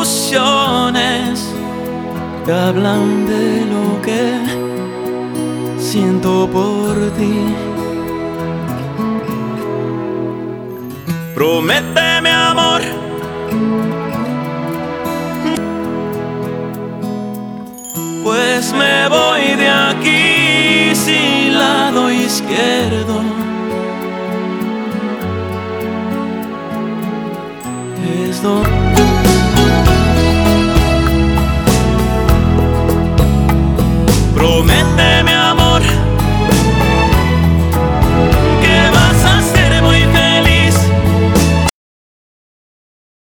emociones que hablan de lo que siento por ti. Prométeme, amor, pues me voy de aquí sin lado izquierdo. Es donde